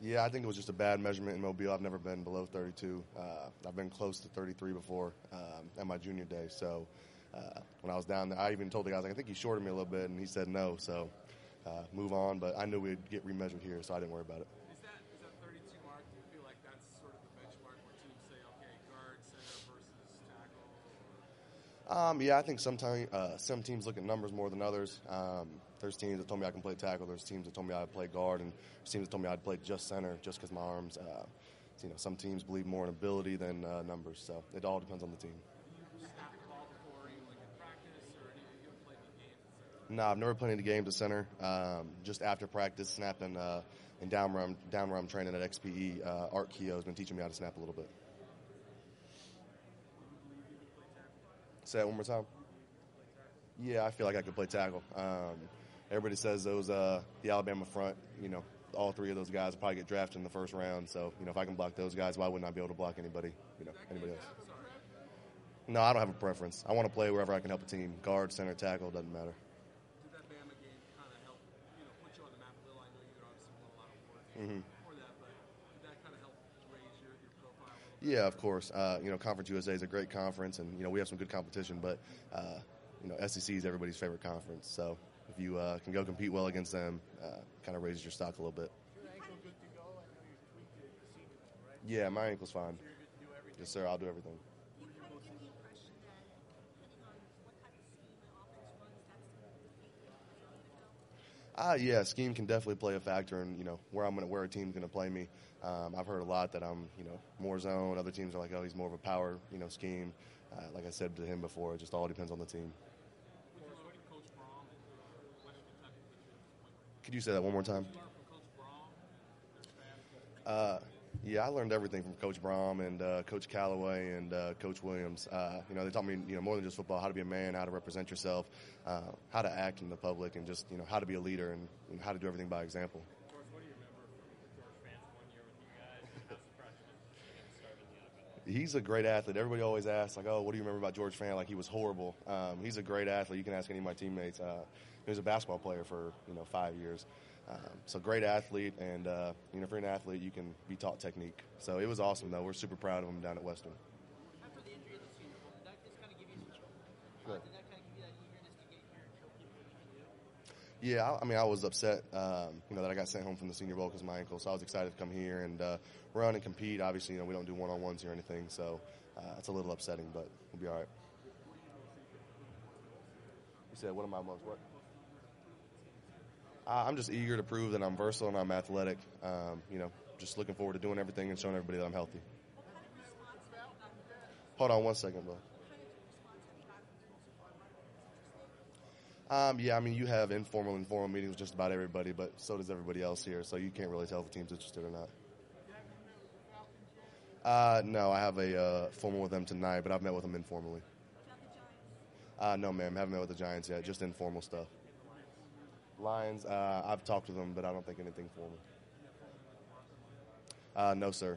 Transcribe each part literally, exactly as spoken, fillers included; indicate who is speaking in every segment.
Speaker 1: Yeah, I think it was just a bad measurement in Mobile. I've never been below thirty-two. Uh, I've been close to thirty-three before um, at my junior day. So uh, when I was down there, I even told the guys, like, I think he shorted me a little bit, and he said no. So uh, move on. But I knew we'd get remeasured here, so I didn't worry about it.
Speaker 2: Is that is that thirty-two mark? Do you feel like that's sort of the benchmark where teams say, okay, guard, center versus tackle?
Speaker 1: Um, yeah, I think sometimes uh, some teams look at numbers more than others. Um, there's teams that told me I can play tackle. There's teams that told me I'd play guard, and there's teams that told me I'd play just center just because my arms. Uh, so, you know, some teams believe more in ability than uh, numbers. So it all depends on the team.
Speaker 2: Have you snapped the ball before, even like in practice, or any, you haven't played any games at center?
Speaker 1: No, I've never played any games at center. Um, just after practice, snapping uh, and down where I'm down where I'm training at X P E. Uh, Art Keogh has been teaching me how to snap a little bit. Say that one more time. Yeah, I feel like I could play tackle. Um, everybody says those uh, the Alabama front, you know, all three of those guys will probably get drafted in the first round. So, you know, if I can block those guys, why wouldn't I be able to block anybody, you know, anybody else? No, I don't have a preference. I want to play wherever I can help a team. Guard, center, tackle, doesn't matter.
Speaker 2: Did that Bama game kind of help, you know, put you on the map a little? I know you're obviously won a lot of awards
Speaker 1: Mm-hmm.
Speaker 2: for that, but did that kind of help raise your, your profile a little bit?
Speaker 1: Yeah, of course. Uh, you know, Conference U S A is a great conference, and, you know, we have some good competition, but, uh, you know, S E C is everybody's favorite conference. So if you uh, can go compete well against them, uh, kind of raises your stock a little bit.
Speaker 2: Is your ankle good to go? I know you tweaked it this season, right?
Speaker 1: Yeah, my ankle's fine.
Speaker 2: So you're good to do everything?
Speaker 1: Yes, sir. I'll do everything.
Speaker 3: You kind of get the impression that depending on what type of scheme the offense runs, that's the dictate where you're going to go.
Speaker 1: Ah, yeah, scheme can definitely play a factor in, you know, where I'm going to, where a team's going to play me. Um, I've heard a lot that I'm, you know, more zone. Other teams are like, oh, he's more of a power, you know, scheme. Uh, like I said to him before, it just all depends on the team.
Speaker 2: Would you learn from Coach Brom and uh, Western Kentucky put you at this point?
Speaker 1: Could you say that one more time?
Speaker 2: Did you learn from Coach Brom as a fan?
Speaker 1: Uh, yeah, I learned everything from Coach Brom and uh, Coach Callaway and uh, Coach Williams. Uh, you know, they taught me, you know, more than just football, how to be a man, how to represent yourself, uh, how to act in the public, and just, you know, how to be a leader and, and how to do everything by example.
Speaker 4: George, what do you remember from George fans one year with you guys? How surprised you didn't see him start in the N F L?
Speaker 1: He's a great athlete. Everybody always asks, like, oh, what do you remember about George Fan? Like, he was horrible. Um, he's a great athlete. You can ask any of my teammates. Uh, he was a basketball player for, you know, five years. Um, so great athlete, and, uh, you know, if you're an athlete, you can be taught technique. So it was awesome, though. We're super proud of him down at Western.
Speaker 5: After the injury of the Senior Bowl, did that just kind of give you some,
Speaker 1: Sure.
Speaker 5: uh, did that kind of give you that eagerness to get here and show people what you can do?
Speaker 1: Yeah, I, I mean, I was upset, um, you know, that I got sent home from the Senior Bowl because of my ankle. So I was excited to come here and uh, run and compete. Obviously, you know, we don't do one-on-ones or anything, so uh, it's a little upsetting, but we'll be all right. You said, what am I most what? Uh, I'm just eager to prove that I'm versatile and I'm athletic. Um, you know, just looking forward to doing everything and showing everybody that I'm healthy.
Speaker 3: What kind of response have you gotten from the
Speaker 1: Hold on one second, bro.
Speaker 3: What kind of response have you gotten from the so far?
Speaker 1: Um, yeah, I mean, you have informal and formal meetings with just about everybody, but so does everybody else here, so you can't really tell if the team's interested or not. Uh, no, I have a uh, formal with them tonight, but I've met with them informally.
Speaker 3: What about the Giants?
Speaker 1: Uh, no, ma'am, haven't met with the Giants yet, just informal stuff. Lions, uh, I've talked to them, but I don't think anything formal. Uh, no, sir.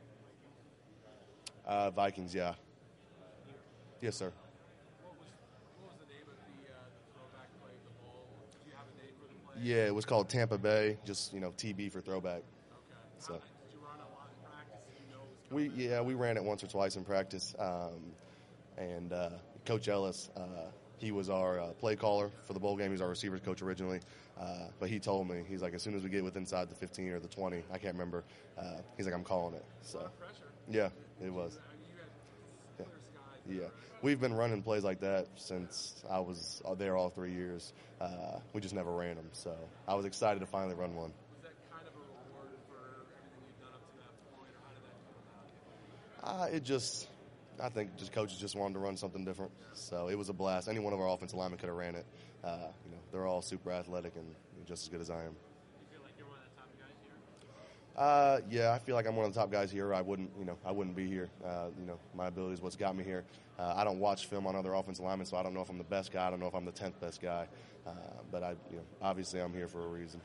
Speaker 1: Uh, Vikings, yeah. Yes, sir.
Speaker 2: What was, what was the name of the, uh, the throwback play of the bowl? Do you have a name for the play?
Speaker 1: Yeah, it was called Tampa Bay, just, you know, T B for throwback.
Speaker 2: Okay.
Speaker 1: So.
Speaker 2: How, did you run a lot in practice? Did you know it was
Speaker 1: We yeah we ran it once or twice in practice, um, and uh, Coach Ellis, uh, he was our uh, play caller for the bowl game. He was our receivers coach originally, uh, but he told me, he's like, as soon as we get within inside the fifteen or the twenty, I can't remember. Uh, he's like, I'm calling it. So
Speaker 2: a lot of pressure?
Speaker 1: yeah, it was.
Speaker 2: I mean, you had
Speaker 1: Yeah.
Speaker 2: clear skies.
Speaker 1: Yeah, we've been running plays like that since I was there all three years. Uh, we just never ran them, so I was excited to finally run one.
Speaker 2: Was that kind of a reward for everything you've done up to that point, or how did that come about?
Speaker 1: Uh, it just, I think just coaches just wanted to run something different. So it was a blast. Any one of our offensive linemen could have ran it. Uh, you know, they're all super athletic and just as good as I am.
Speaker 4: You feel like you're one of the top guys here?
Speaker 1: Uh, yeah, I feel like I'm one of the top guys here. I wouldn't, you know, I wouldn't be here. Uh, you know, my ability is what's got me here. Uh, I don't watch film on other offensive linemen, so I don't know if I'm the best guy. I don't know if I'm the tenth best guy. Uh, but I, you know, obviously I'm here for a reason.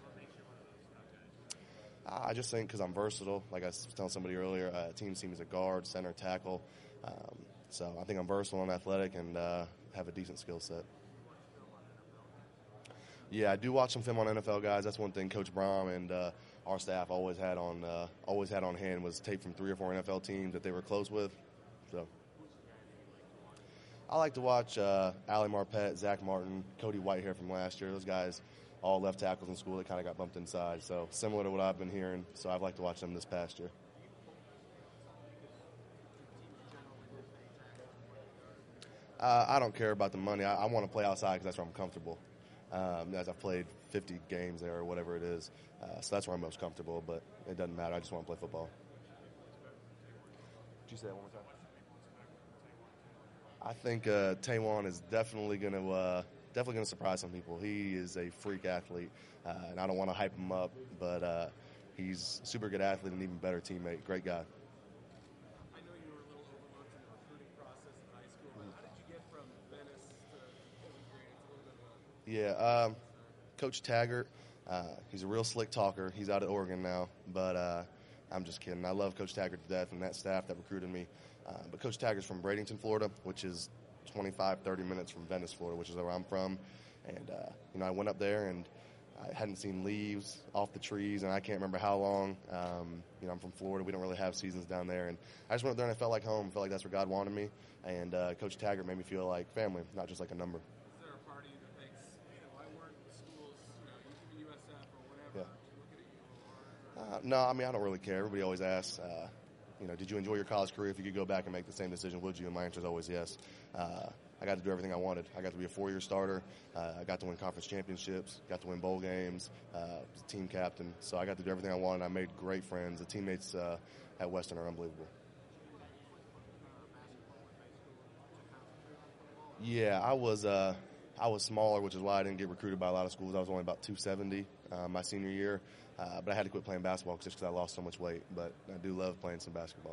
Speaker 1: I just think because I'm versatile, like I was telling somebody earlier, uh, team seems a guard, center, tackle. Um, so I think I'm versatile and athletic and uh, have a decent skill set. Yeah, I do watch some film on N F L guys. That's one thing Coach Brom and uh, our staff always had on uh, always had on hand was tape from three or four N F L teams that they were close with. So I like to watch uh, Ali Marpet, Zach Martin, Cody Whitehair from last year. Those guys all left tackles in school that kind of got bumped inside. So similar to what I've been hearing. So I've liked to watch them this past year. Uh, I don't care about the money. I, I want to play outside because that's where I'm comfortable. Um, as I've played fifty games there or whatever it is. Uh, so that's where I'm most comfortable, but it doesn't matter. I just want to play football. Did you say that one more time? I think uh, Taywan is definitely going to uh, definitely going to surprise some people. He is a freak athlete, uh, and I don't want to hype him up, but uh, he's a super good athlete and even better teammate. Great guy.
Speaker 2: I know you were a little overlooked in the recruiting process in high school. But how did you get from Venice to Bowling Green? It's a little bit of a
Speaker 1: Yeah, um, Coach Taggart, uh, he's a real slick talker. He's out at Oregon now, but uh, I'm just kidding. I love Coach Taggart to death and that staff that recruited me. Uh, but Coach Taggart's from Bradenton, Florida, which is twenty-five, thirty minutes from Venice, Florida, which is where I'm from. And, uh, you know, I went up there and I hadn't seen leaves off the trees, and I can't remember how long. Um, you know, I'm from Florida. We don't really have seasons down there. And I just went up there and I felt like home. felt like that's where God wanted me. And uh, Coach Taggart made me feel like family, not just like a number.
Speaker 2: Is there a party that thinks, you know, I weren't in schools, you know, you could be U S F or whatever,
Speaker 1: Yeah.
Speaker 2: looking at you or
Speaker 1: Uh, no, I mean, I don't really care. Everybody always asks, uh, you know, did you enjoy your college career? If you could go back and make the same decision, would you? And my answer is always yes. Uh, I got to do everything I wanted. I got to be a four-year starter. Uh, I got to win conference championships, got to win bowl games, uh, was a team captain. So I got to do everything I wanted. I made great friends. The teammates uh, at Western are unbelievable. Yeah, I was uh, I was smaller, which is why I didn't get recruited by a lot of schools. I was only about two seventy uh, my senior year, uh, but I had to quit playing basketball just because I lost so much weight. But I do love playing some basketball.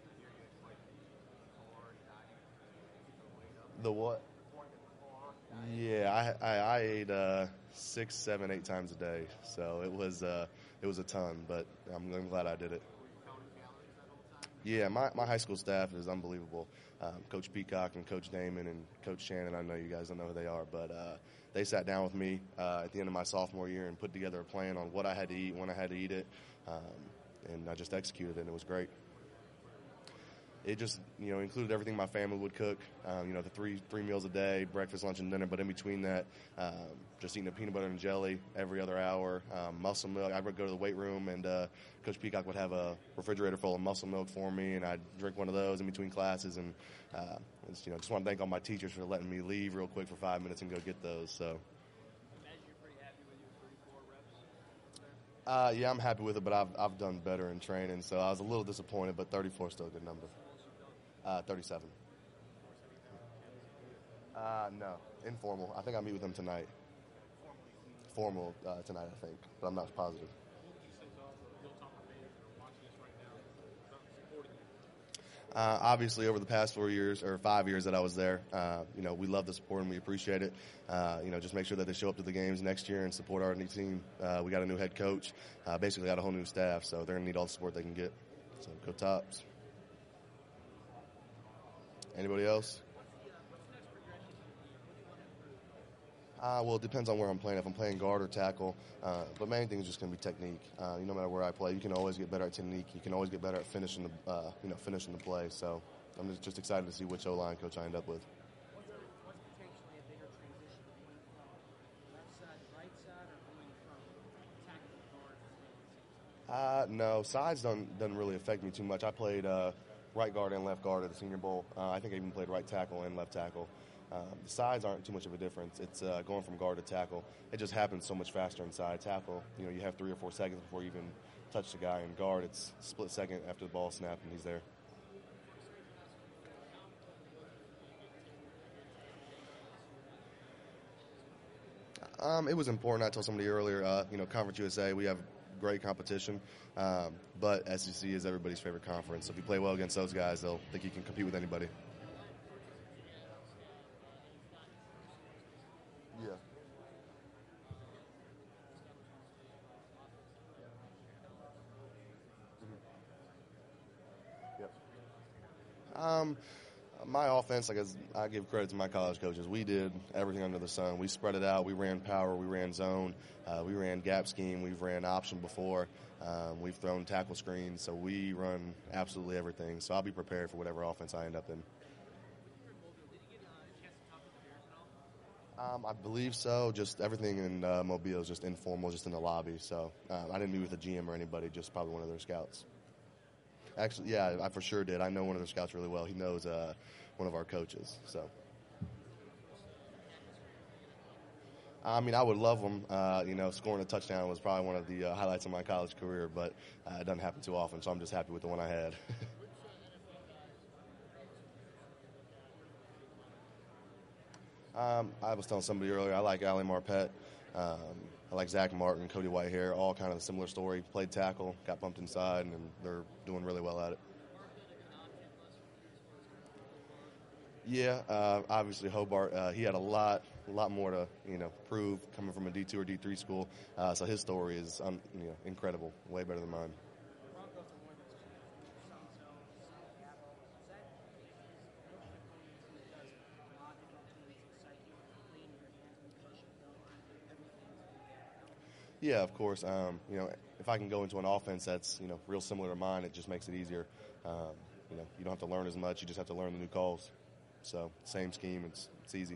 Speaker 1: The what? Yeah, I I, I ate uh, six, seven, eight times a day, so it was uh, it was a ton. But I'm, I'm glad I did it. Yeah, my, my high school staff is unbelievable. Um, Coach Peacock and Coach Damon and Coach Shannon, I know you guys don't know who they are, but uh, they sat down with me uh, at the end of my sophomore year and put together a plan on what I had to eat, when I had to eat it, um, and I just executed it, and it was great. It just, you know, included everything my family would cook, um, you know, the three three meals a day, breakfast, lunch, and dinner, but in between that, um, just eating a peanut butter and jelly every other hour, um, muscle milk. I would go to the weight room, and uh, Coach Peacock would have a refrigerator full of muscle milk for me, and I'd drink one of those in between classes, and, uh, it's, you know, just want to thank all my teachers for letting me leave real quick for five minutes and go get those, so.
Speaker 5: Imagine you're pretty happy with your thirty-four reps.
Speaker 1: Uh, yeah, I'm happy with it, but I've, I've done better in training, so I was a little disappointed, but thirty-four is still a good number. Uh, thirty-seven. Uh, no, informal. I think I meet with them tonight. Formal uh, tonight, I think, but I'm not positive. Uh, obviously, over the past four years or five years that I was there, uh, you know, we love the support and we appreciate it. Uh, you know, just make sure that they show up to the games next year and support our new team. Uh, we got a new head coach, uh, basically got a whole new staff, so they're gonna need all the support they can get. So go Tops. Anybody else? Uh, well, it depends on where I'm playing. If I'm playing guard or tackle, uh, but main thing is just going to be technique. Uh, you know, no matter where I play, you can always get better at technique. You can always get better at finishing the, uh, you know, finishing the play. So I'm just, just excited to see which O-line coach I end up with.
Speaker 5: What's, the, what's potentially a bigger transition going from left side to right side, or going from tackle to guard?
Speaker 1: Uh, no, size doesn't doesn't really affect me too much. I played uh, right guard and left guard at the Senior Bowl. Uh, I think I even played right tackle and left tackle. Um, the sides aren't too much of a difference. It's uh, going from guard to tackle. It just happens so much faster inside. Tackle, you know, you have three or four seconds before you even touch the guy. In guard, it's split second after the ball snapped and he's there. Um, it was important. I told somebody earlier, uh, you know, Conference U S A, we have great competition, um, but S E C is everybody's favorite conference. So if you play well against those guys, they'll think you can compete with anybody. Yeah. Mm-hmm. Yep. Um, My offense, like as I give credit to my college coaches, we did everything under the sun. We spread it out. We ran power. We ran zone. Uh, we ran gap scheme. We've ran option before. Um, we've thrown tackle screens. So we run absolutely everything. So I'll be prepared for whatever offense I end up in. Um, I believe so. Just everything in uh, Mobile is just informal, just in the lobby. So um, I didn't meet with a G M or anybody, just probably one of their scouts. Actually, yeah, I for sure did. I know one of their scouts really well. He knows uh, one of our coaches. So, I mean, I would love him. Uh, you know, scoring a touchdown was probably one of the uh, highlights of my college career, but uh, it doesn't happen too often, so I'm just happy with the one I had. um, I was telling somebody earlier, I like Ali Marpet. Um, I like Zach Martin, Cody Whitehair, all kind of a similar story. Played tackle, got bumped inside, and they're doing really well at it. Yeah, uh, obviously Hobart, uh, he had a lot, a lot more to you know prove coming from a D two or D three school. Uh, so his story is um, you know incredible, way better than mine. Yeah, of course. Um, you know, if I can go into an offense that's you know real similar to mine, it just makes it easier. Um, you know, you don't have to learn as much; you just have to learn the new calls. So, same scheme, it's it's easy.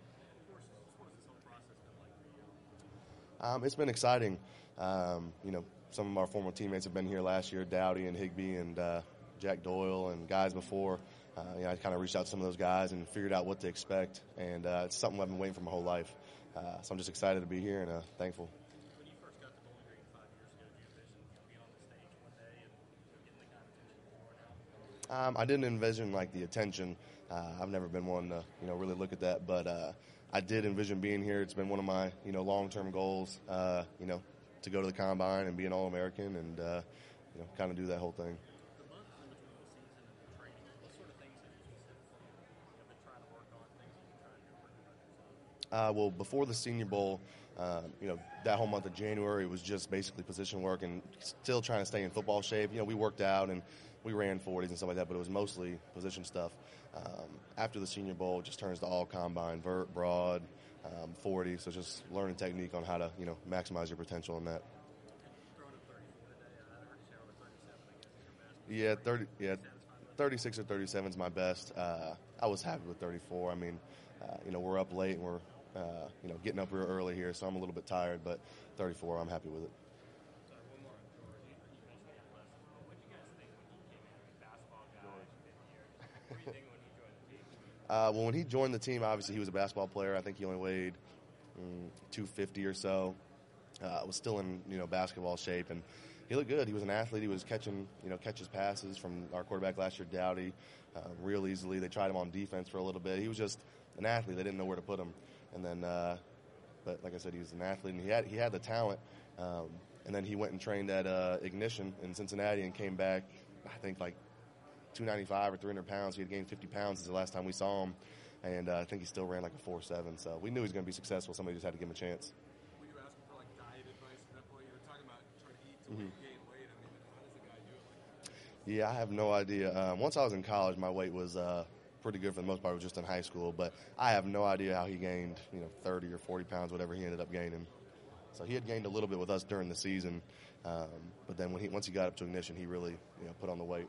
Speaker 1: Um, it's been exciting. Um, you know, some of our former teammates have been here last year, Dowdy and Higbee and uh, Jack Doyle and guys before. Uh, you know, I kind of reached out to some of those guys and figured out what to expect, and uh, it's something I've been waiting for my whole life. Uh, so I'm just excited to be here and uh, thankful.
Speaker 4: When you first got to Bowling Green five years ago, did you envision being on the stage one day and getting the kind of attention you are now?
Speaker 1: Um, I didn't envision like the attention. Uh, I've never been one to you know really look at that, but uh, I did envision being here. It's been one of my you know long-term goals. Uh, you know, to go to the combine and be an All-American and uh, you know kind of do that whole thing.
Speaker 4: The months in between the season and training, what sort of things have you specifically been trying to work on? Things that you're trying to improve on yourself?
Speaker 1: Uh, well, before the Senior Bowl, um, you know, that whole month of January was just basically position work and still trying to stay in football shape. You know, we worked out and we ran forties and stuff like that, but it was mostly position stuff. Um, after the Senior Bowl, it just turns to all combine, vert, broad, um, forty. So just learning technique on how to, you know, maximize your potential in that.
Speaker 4: Throwing a thirty-four today, I heard you say over thirty-seven, I guess, is your best.
Speaker 1: Yeah, thirty. Yeah, thirty-six or thirty-seven is my best. Uh, I was happy with thirty-four. I mean, uh, you know, we're up late and we're, uh, you know, getting up real early here, so I'm a little bit tired. But thirty-four, I'm happy with it.
Speaker 4: Sorry, one more. You, you mentioned athleticism, but what did you guys think when he came in? I mean, basketball guy, fifth year. What do you think when he joined the team?
Speaker 1: Uh, well, when he joined the team, obviously he was a basketball player. I think he only weighed mm, two fifty or so. Uh, was still in you know basketball shape, and he looked good. He was an athlete. He was catching you know catches passes from our quarterback last year, Dowdy, uh, real easily. They tried him on defense for a little bit. He was just an athlete. They didn't know where to put him. And then, uh, but like I said, he was an athlete, and he had he had the talent. Um, and then he went and trained at uh, Ignition in Cincinnati and came back, I think like two ninety-five or three hundred pounds. He had gained fifty pounds since the last time we saw him, and uh, I think he still ran like a four seven. So we knew he was going to be successful. Somebody just had to give him a chance.
Speaker 2: Were you asking for like diet advice at that point? You were talking about trying to eat to mm-hmm. gain weight. I mean, how does a guy do it like that?
Speaker 1: Yeah, I have no idea. Um, once I was in college, my weight was uh, pretty good for the most part. It was just in high school, but I have no idea how he gained, you know, thirty or forty pounds, whatever he ended up gaining. So he had gained a little bit with us during the season, um, but then when he once he got up to Ignition, he really, you know, put on the weight.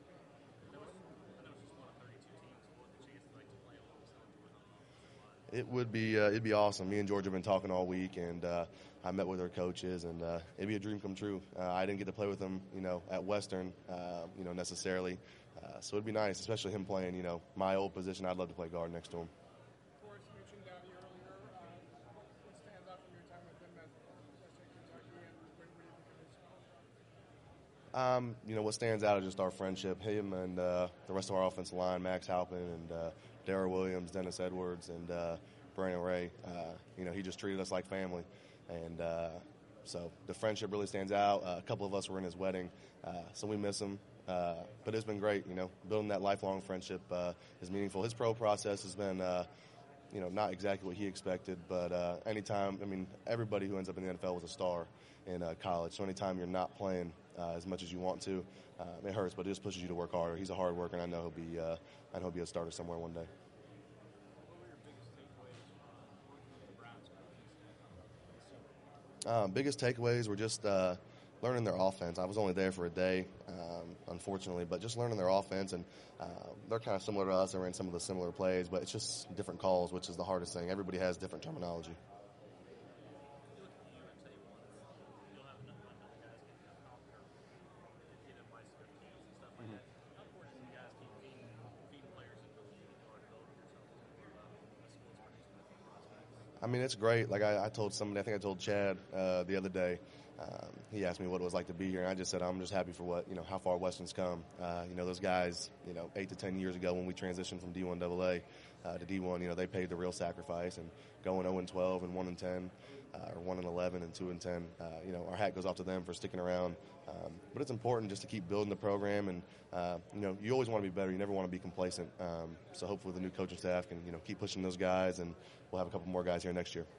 Speaker 1: It would be uh, it'd be awesome. Me and George have been talking all week, and uh, I met with our coaches, and uh, it'd be a dream come true. Uh, I didn't get to play with him, you know, at Western, uh, you know, necessarily. Uh, so it'd be nice, especially him playing, you know, my old position. I'd love to play guard next to him.
Speaker 6: Forrest mentioned Dowdy earlier. Uh, what, what stands out from your time with him at Western Kentucky, and what, what do you think of his scholarship?
Speaker 1: Um, you know, what stands out is just our friendship. Him and uh, the rest of our offensive line, Max Halpin and uh, Darrell Williams, Dennis Edwards, and uh, Brandon Ray. Uh, you know, he just treated us like family. And uh, so the friendship really stands out. Uh, a couple of us were in his wedding, uh, so we miss him. Uh, but it's been great, you know. Building that lifelong friendship uh, is meaningful. His pro process has been uh, you know, not exactly what he expected, but uh, anytime, I mean, everybody who ends up in the N F L was a star in uh, college. So anytime you're not playing uh, as much as you want to, uh, it hurts, but it just pushes you to work harder. He's a hard worker, and I know he'll be, uh, I know he'll be a starter somewhere one day.
Speaker 4: What were your biggest takeaways from working with the Browns coaches?
Speaker 1: Um, biggest takeaways were just uh, learning their offense. I was only there for a day, um, unfortunately, but just learning their offense. And uh, they're kind of similar to us. They ran some of the similar plays, but it's just different calls, which is the hardest thing. Everybody has different terminology.
Speaker 4: You look at the U S A ones, you'll have enough enough guys getting up off their get them by script teams and stuff like that. How important do you guys keep feeding, feeding players and building or developing yourself as more of a, a skills producer prospects?
Speaker 1: I mean, it's great. Like I, I told somebody, I think I told Chad uh, the other day. Um, he asked me what it was like to be here, and I just said I'm just happy for what you know how far Western's come. Uh, you know, those guys, you know, eight to ten years ago when we transitioned from D one double A uh, to D one, you know, they paid the real sacrifice, and going oh and twelve and one and ten, uh, or one and eleven and two and ten. Uh, you know, our hat goes off to them for sticking around. Um, but it's important just to keep building the program, and uh, you know, you always want to be better. You never want to be complacent. Um, so hopefully the new coaching staff can you know keep pushing those guys, and we'll have a couple more guys here next year.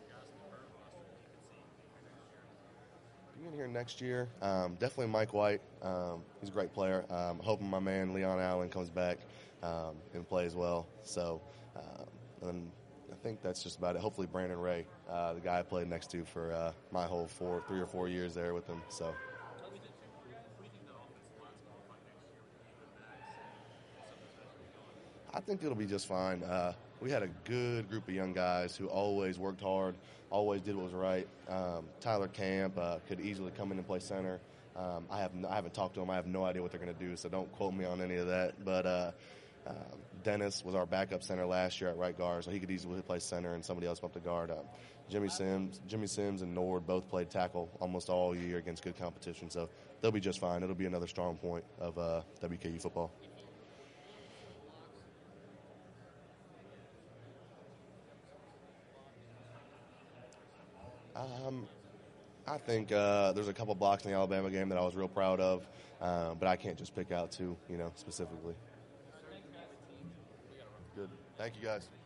Speaker 1: Being here next year, um, definitely Mike White. Um, he's a great player. Um, hoping my man Leon Allen comes back um, and plays well. So, um, and I think that's just about it. Hopefully Brandon Ray, uh, the guy I played next to for uh, my whole four, three or four years there with him. So. I think it'll be just fine. Uh, we had a good group of young guys who always worked hard, always did what was right. Um, Tyler Camp uh, could easily come in and play center. Um, I have I haven't talked to him. I have no idea what they're going to do, so don't quote me on any of that. But uh, uh, Dennis was our backup center last year at right guard, so he could easily play center, and somebody else up to guard. Uh, Jimmy Sims, Jimmy Sims, and Nord both played tackle almost all year against good competition, so they'll be just fine. It'll be another strong point of uh, W K U football. Um, I think uh, there's a couple blocks in the Alabama game that I was real proud of, uh, but I can't just pick out two, you know, specifically. Good. Thank you, guys.